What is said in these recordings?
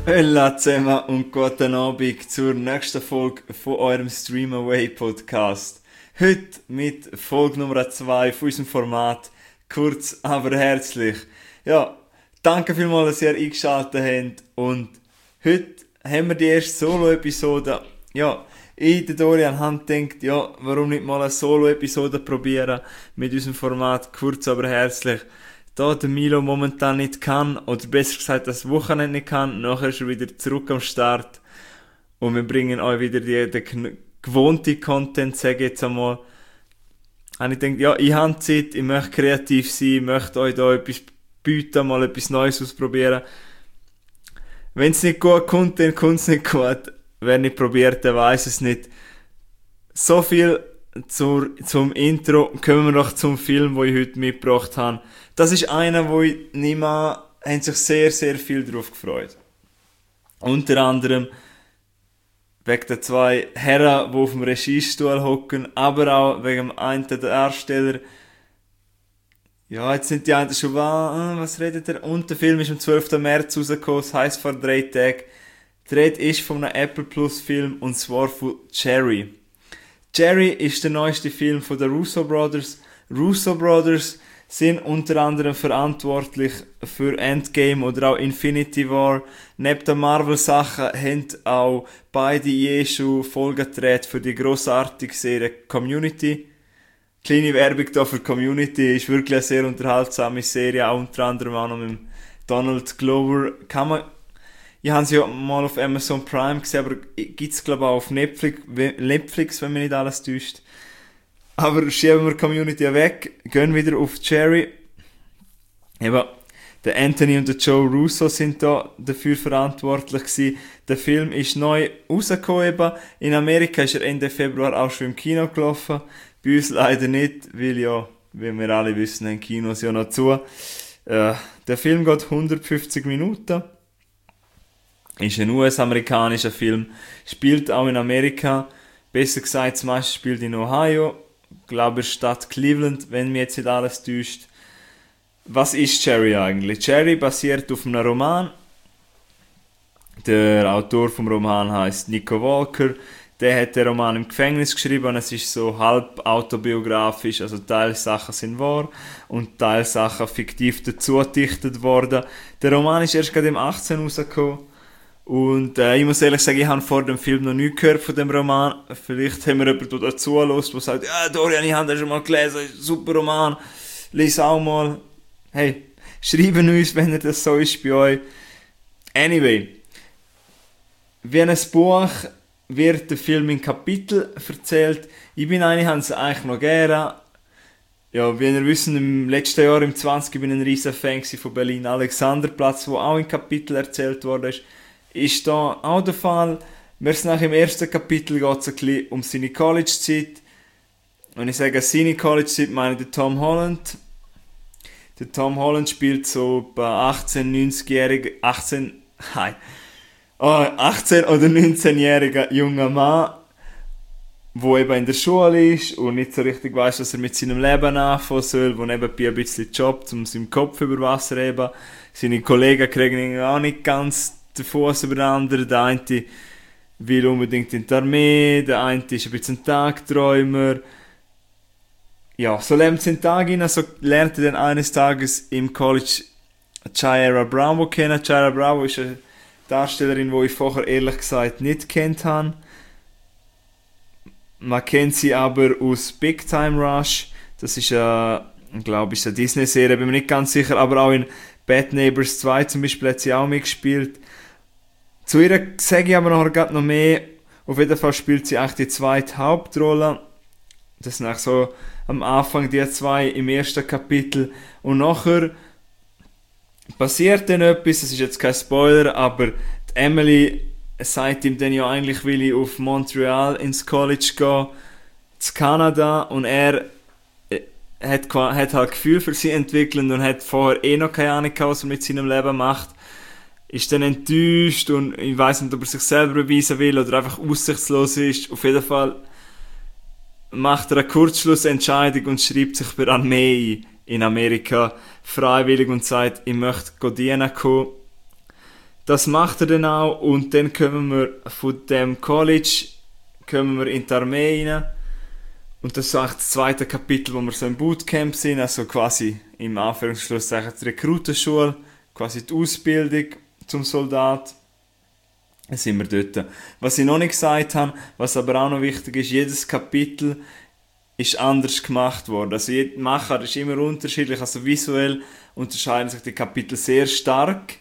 Hallo zusammen und guten Abend zur nächsten Folge von eurem Stream Away Podcast. Heute mit Folge Nummer 2 von unserem Format, kurz aber herzlich. Ja, danke vielmals, dass ihr eingeschaltet habt und heute haben wir die erste Solo-Episode. Ja, ich, der Dorian, habe gedacht, ja, warum nicht mal eine Solo-Episode probieren mit unserem Format, kurz aber herzlich. Da der Milo momentan nicht kann, oder besser gesagt das Wochenende nicht kann, nachher ist er wieder zurück am Start und wir bringen euch wieder den gewohnten Content, sage ich jetzt einmal. Und ich denke, ja, ich habe Zeit, ich möchte kreativ sein, ich möchte euch da etwas bieten, mal etwas Neues ausprobieren. Wenn es nicht gut kommt, dann kommt es nicht gut. Wer nicht probiert, der weiß es nicht. So viel zum Intro. Kommen wir noch zum Film, den ich heute mitgebracht habe. Das ist einer, wo ich nehme an, haben sich sehr, sehr viel darauf gefreut. Unter anderem wegen den zwei Herren, die auf dem Regiestuhl hocken, aber auch wegen dem einen der Darsteller. Ja, jetzt sind die einen schon, was redet er? Und der Film ist am 12. März rausgekommen, das heisst vor 3 Tagen. Die Rede ist von einem Apple Plus Film, und zwar von Cherry. Cherry ist der neueste Film von den Russo Brothers. Russo Brothers sind unter anderem verantwortlich für Endgame oder auch Infinity War. Neben den Marvel-Sachen haben auch beide je schon Folgen gedreht für die grossartige Serie Community. Kleine Werbung hier für Community, ist wirklich eine sehr unterhaltsame Serie, auch unter anderem auch noch mit Donald Glover. Ich habe sie ja mal auf Amazon Prime gesehen, aber gibt's glaube ich auch auf Netflix, wenn mich nicht alles täuscht. Aber schieben wir Community weg, gehen wieder auf Cherry. Eben, der Anthony und der Joe Russo sind da dafür verantwortlich gewesen. Der Film ist neu rausgekommen eben. In Amerika ist er Ende Februar auch schon im Kino gelaufen. Bei uns leider nicht, weil ja, wie wir alle wissen, haben Kinos ja noch zu. Der Film geht 150 Minuten. Ist ein US-amerikanischer Film. Spielt auch in Amerika. Besser gesagt, das meiste spielt in Ohio. Ich glaube, Stadt Cleveland, wenn mir jetzt nicht alles täuscht. Was ist Cherry eigentlich? Cherry basiert auf einem Roman. Der Autor vom Roman heißt Nico Walker. Der hat den Roman im Gefängnis geschrieben. Es ist so halb autobiografisch, also Teilsachen sind wahr und Teilsachen fiktiv dazu gedichtet worden. Der Roman ist erst gerade im 18 rausgekommen. Und ich muss ehrlich sagen, ich habe vor dem Film noch nichts gehört von dem Roman. Vielleicht haben wir jemanden, der dazu hört, der sagt, ja Dorian, ich habe den schon mal gelesen, super Roman, lies auch mal. Hey, schreiben uns, wenn das so ist bei euch. Anyway, wie ein Buch wird der Film in Kapitel erzählt. Ich habe es eigentlich noch gerne. Ja, wie ihr wisst, im letzten Jahr, im 20, bin ich ein riesen Fan von Berlin Alexanderplatz, wo auch in Kapitel erzählt worden ist da auch der Fall. Wir sind nach im ersten Kapitel geht es ein bisschen um seine College-Zeit. Und ich sage seine College-Zeit, meine ich den Tom Holland. Der Tom Holland spielt so bei 18, 90-jährigen, 18 oder 19-jähriger junger Mann, der eben in der Schule ist und nicht so richtig weiss, was er mit seinem Leben anfangen soll, der nebenbei ein bisschen jobbt, um seinen Kopf über Wasser zu heben. Seine Kollegen kriegen ihn auch nicht ganz den Fuß über den anderen. Der eine will unbedingt in die Armee, der eine ist ein bisschen ein Tagträumer. Ja, so lernt sie den Tag hin, so lernt er dann eines Tages im College Chiara Bravo kennen. Chiara Bravo ist eine Darstellerin, die ich vorher ehrlich gesagt nicht kennt habe. Man kennt sie aber aus Big Time Rush. Das ist glaube ich, eine Disney-Serie, bin mir nicht ganz sicher, aber auch in Bad Neighbors 2 zum Beispiel hat sie auch mitgespielt. Zu ihr sage ich aber noch mehr. Auf jeden Fall spielt sie eigentlich die zweite Hauptrolle. Das sind auch so am Anfang die zwei im ersten Kapitel. Und nachher passiert dann etwas, das ist jetzt kein Spoiler, aber die Emily sagt ihm dann ja, eigentlich will ich auf Montreal ins College gehen, zu Kanada, und er hat halt Gefühl für sie entwickelt und hat vorher noch keine Ahnung gehabt, was er mit seinem Leben macht. Ist dann enttäuscht und ich weiss nicht, ob er sich selber beweisen will oder einfach aussichtslos ist. Auf jeden Fall macht er eine Kurzschlussentscheidung und schreibt sich bei Armee in Amerika freiwillig und sagt, ich möchte dienen kommen. das macht er dann auch und dann kommen wir von dem College in die Armee rein. Und das ist eigentlich das zweite Kapitel, wo wir so im Bootcamp sind, also quasi im Anführungsschlusszeichen die Rekrutenschule, quasi die Ausbildung zum Soldat. Dann sind wir dort. Was ich noch nicht gesagt habe, was aber auch noch wichtig ist, jedes Kapitel ist anders gemacht worden. Also jeder Macher ist immer unterschiedlich, also visuell unterscheiden sich die Kapitel sehr stark.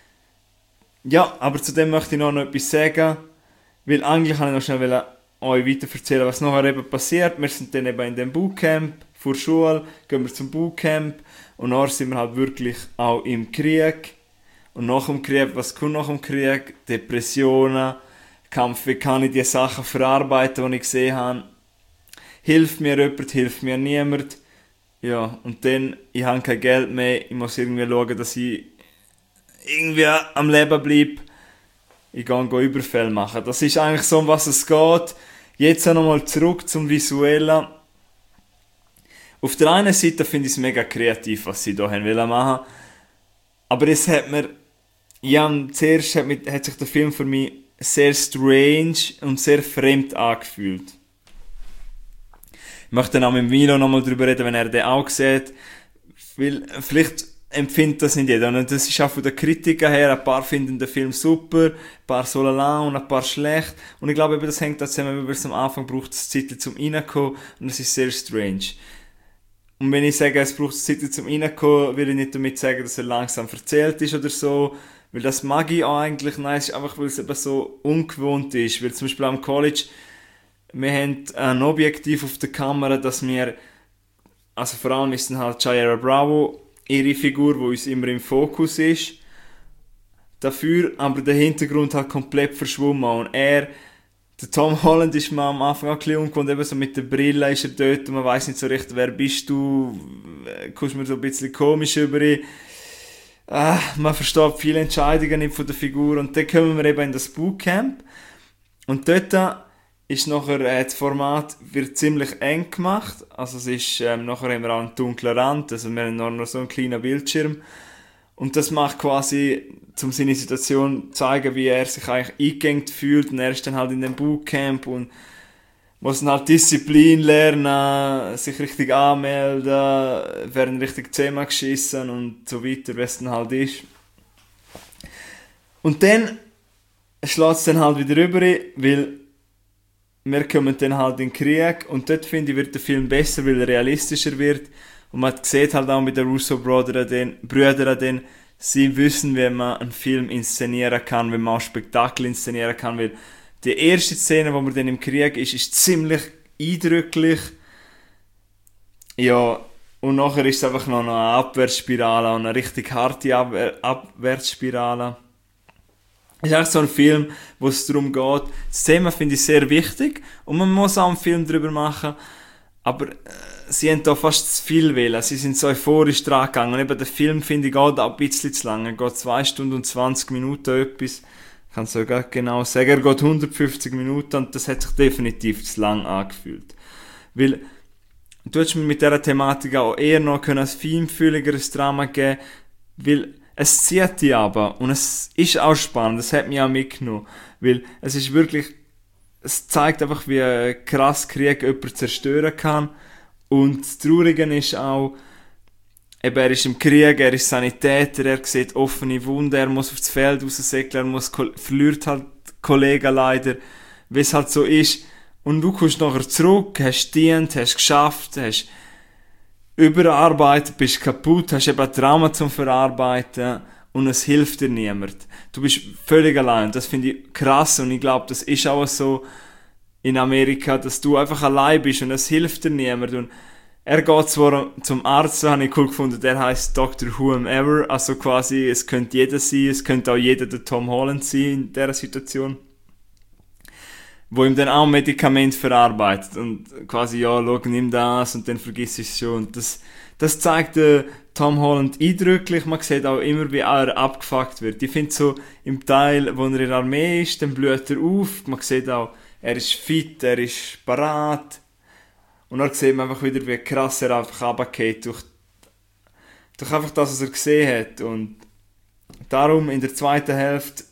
Ja, aber zu dem möchte ich noch etwas sagen, weil eigentlich kann ich noch schnell euch weiter erzählen, was nachher eben passiert. Wir sind dann eben in dem Bootcamp, vor Schule, gehen wir zum Bootcamp und nachher sind wir halt wirklich auch im Krieg. Und nach dem Krieg, was kommt nach dem Krieg? Depressionen, Kampf, wie kann ich die Sachen verarbeiten, die ich gesehen habe? Hilft mir jemand, hilft mir niemand? Ja, und dann, ich habe kein Geld mehr, ich muss irgendwie schauen, dass ich irgendwie am Leben bleibe. Ich gehe Überfälle machen. Das ist eigentlich so, um was es geht. Jetzt nochmal zurück zum Visuellen. Auf der einen Seite finde ich es mega kreativ, was sie hier machen wollen. Aber es hat mir, zuerst hat sich der Film für mich sehr strange und sehr fremd angefühlt. Ich möchte dann auch mit Milo nochmal drüber reden, wenn er den auch sieht. Weil vielleicht empfindet das nicht jeder. Und das ist auch von den Kritikern her, ein paar finden den Film super, ein paar so lala und ein paar schlecht. Und ich glaube, das hängt dazu zusammen, weil es am Anfang braucht es Zeit zum Reinkommen und es ist sehr strange. Und wenn ich sage, es braucht Zeit zum Reinkommen, will ich nicht damit sagen, dass er langsam erzählt ist oder so. Weil das mag ich auch eigentlich, nein, es ist einfach, weil es eben so ungewohnt ist. Weil zum Beispiel am College, wir haben ein Objektiv auf der Kamera, dass wir, also vor allem ist dann halt Jaira Bravo, ihre Figur, die uns immer im Fokus ist. Dafür aber der Hintergrund halt komplett verschwommen. Und der Tom Holland ist mir am Anfang auch ein bisschen ungewohnt, eben so mit der Brille ist er dort und man weiss nicht so recht, wer bist du, kommst mir so ein bisschen komisch über ihn. Man versteht viele Entscheidungen nicht von der Figur und dann kommen wir eben in das Bootcamp und dort ist nachher das Format wird ziemlich eng gemacht, also es ist, nachher haben wir auch einen dunklen Rand, also wir haben noch so einen kleinen Bildschirm und das macht quasi, um seine Situation zu zeigen, wie er sich eigentlich eingegangen fühlt und er ist dann halt in dem Bootcamp und muss dann halt Disziplin lernen, sich richtig anmelden, werden richtig zusammengeschissen und so weiter, wie es dann halt ist. Und dann schlägt es dann halt wieder rüber, weil wir kommen dann halt in den Krieg und dort finde ich, wird der Film besser, weil er realistischer wird. Und man sieht halt auch mit den Russo-Brüdern, sie wissen, wie man einen Film inszenieren kann, wie man auch Spektakel inszenieren kann, weil die erste Szene, wo man dann im Krieg ist ziemlich eindrücklich. Ja, und nachher ist es einfach noch eine Abwärtsspirale, eine richtig harte Abwärtsspirale. Es ist eigentlich so ein Film, wo es darum geht. Das Thema finde ich sehr wichtig und man muss auch einen Film darüber machen, aber sie haben da fast zu viel wählen. Sie sind so euphorisch dran gegangen. Und eben der Film finde ich geht auch ein bisschen zu lang. Er geht 2 Stunden und 20 Minuten etwas. Ich kann es sogar genau sagen. Er geht 150 Minuten und das hat sich definitiv zu lang angefühlt. Weil du hättest mir mit dieser Thematik auch eher noch ein feinfühligeres Drama geben, weil es zieht dich aber und es ist auch spannend, es hat mich auch mitgenommen, weil es ist wirklich, es zeigt einfach, wie krass Krieg jemanden zerstören kann und das Traurige ist auch, eben er ist im Krieg, er ist Sanitäter, er sieht offene Wunden, er muss aufs Feld raussäckeln, verliert halt Kollegen leider, wie es halt so ist und du kommst nachher zurück, hast gedient, hast geschafft, hast überarbeitet, bist kaputt, hast eben Trauma zum Verarbeiten und es hilft dir niemand. Du bist völlig allein. Das finde ich krass und ich glaube, das ist auch so in Amerika, dass du einfach allein bist und es hilft dir niemand. Und er geht zwar zum Arzt, so habe ich cool gefunden, der heißt Dr. Whomever, also quasi, es könnte jeder sein, es könnte auch jeder der Tom Holland sein in dieser Situation, wo ihm dann auch ein Medikament verarbeitet und quasi, ja, schau, nimm das und dann vergiss es schon. Und das zeigt Tom Holland eindrücklich. Man sieht auch immer, wie er abgefuckt wird. Ich finde so, im Teil, wo er in der Armee ist, dann blüht er auf. Man sieht auch, er ist fit, er ist parat. Und dann sieht man einfach wieder, wie krass er einfach runtergeht durch einfach das, was er gesehen hat. Und darum, in der zweiten Hälfte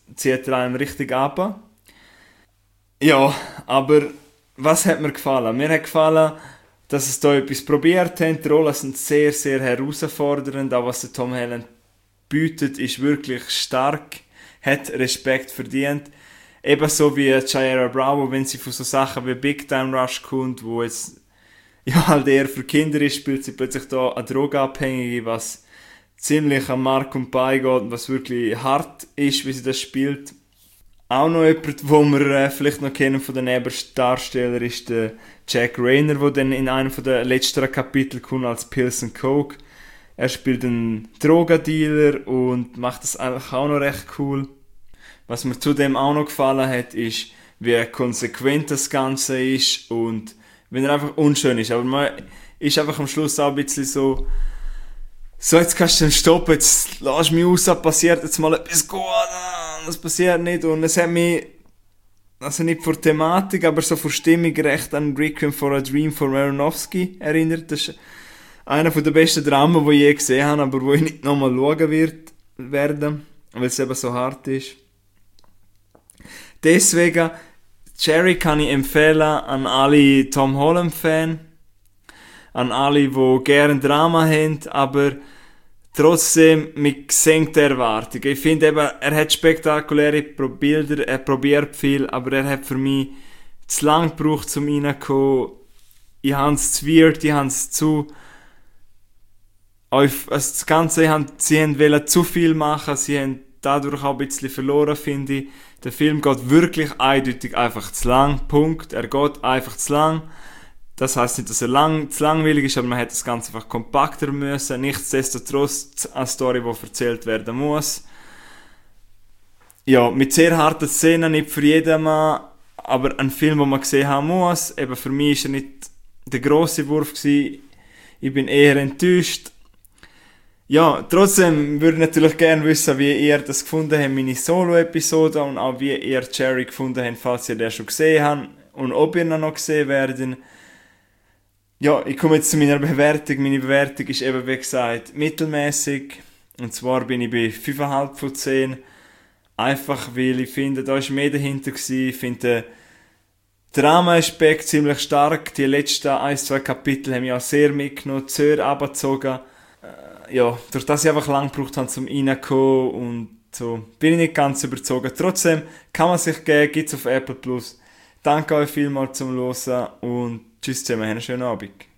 zieht er einem richtig ab. Ja, aber was hat mir gefallen? Mir hat gefallen, dass es da etwas probiert haben. Die Rollen sind sehr, sehr herausfordernd. Auch was der Tom Holland bietet, ist wirklich stark. Hat Respekt verdient. Ebenso wie Jaira Bravo, wenn sie von so Sachen wie Big Time Rush kommt, wo jetzt ja halt eher für Kinder ist, spielt sie plötzlich da eine Drogenabhängige, was ziemlich am Mark und Bein geht und was wirklich hart ist, wie sie das spielt. Auch noch jemand, wo wir vielleicht noch kennen von den Nebendarstellern, ist der Jack Rayner, der dann in einem der letzten Kapitel kommt als Pills and Coke. Er spielt einen Drogendealer und macht das eigentlich auch noch recht cool. Was mir zudem auch noch gefallen hat, ist, wie konsequent das Ganze ist und wenn er einfach unschön ist. Aber man ist einfach am Schluss auch ein bisschen so, jetzt kannst du dann stoppen, jetzt lass mich raus, passiert jetzt mal etwas gut, das passiert nicht. Und es hat mich, also nicht vor Thematik, aber so vor Stimmung recht an Requiem for a Dream von Aronofsky erinnert. Das ist einer der besten Dramen, die ich je gesehen habe, aber wo ich nicht nochmal schauen werde, weil es eben so hart ist. Deswegen, Cherry kann ich empfehlen an alle Tom Holland-Fans, an alle, die gerne Drama haben, aber trotzdem mit gesenkter Erwartung. Ich finde eben, er hat spektakuläre Bilder, er probiert viel, aber er hat für mich zu lang gebraucht, um reinzukommen. Ich habe es zu weird, ich habe es zu... Also das Ganze, sie wollten zu viel machen, sie haben dadurch auch ein bisschen verloren, finde ich. Der Film geht wirklich eindeutig einfach zu lang, Punkt. Er geht einfach zu lang. Das heisst nicht, dass er zu langweilig ist, aber man hätte das Ganze einfach kompakter müssen. Nichtsdestotrotz eine Story, die erzählt werden muss. Ja, mit sehr harten Szenen, nicht für jedermann, aber ein Film, den man gesehen haben muss. Eben für mich war er nicht der grosse Wurf gewesen. Ich bin eher enttäuscht. Ja, trotzdem würde ich natürlich gerne wissen, wie ihr das gefunden habt, meine Solo-Episode, und auch wie ihr Cherry gefunden habt, falls ihr den schon gesehen habt und ob ihr ihn noch gesehen werdet. Ja, ich komme jetzt zu meiner Bewertung. Meine Bewertung ist eben, wie gesagt, mittelmäßig. Und zwar bin ich bei 5,5 von 10. Einfach weil ich finde, da war mehr dahinter gewesen. Ich finde den Drama-Aspekt ziemlich stark. Die letzten 1-2 Kapitel haben mich auch sehr mitgenommen, sehr abgezogen. Ja, durch das ich einfach lang gebraucht habe, um reinzukommen und so, bin ich nicht ganz überzogen. Trotzdem kann man sich geben, gibt es auf Apple Plus. Danke euch vielmals zum Hören und tschüss zusammen, einen schönen Abend.